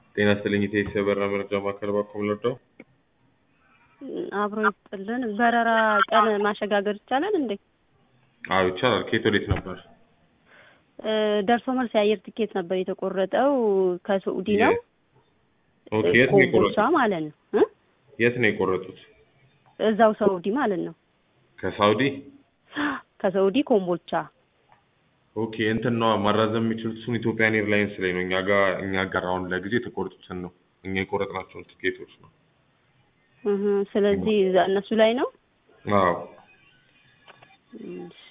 ጤና ይስጥልኝ የሰበራ መረጃ ማዕከል ባኮም ለርዳው አብሮ ይጥልን በረራ ቀን ማሸጋገር ይቻላል እንዴ? አዎ ይቻላል። ከየት ወዴት ነበር? ደርሶ መልስ የአየር ትኬት ነበር የተቆረጠው ከሳዑዲ ነው። ኦኬ የት ነው ኮምቦልቻ ማለት ነው። የት ነው የቆረጡት? እዛው ሳዑዲ ማለት ነው። ከሳዑዲ ኮምቦልቻ። ኦኬ እንትን ነው ማራዘም የሚችሉት ኢትዮጵያን ኤርላይንስ ላይ ነው። እኛ ጋር አሁን ለጊዜ የተቆረጡትን ነው እኛ የቆረጥናቸውን ትኬቶች ነው። ስለዚህ እነሱ ላይ ነው። አዎ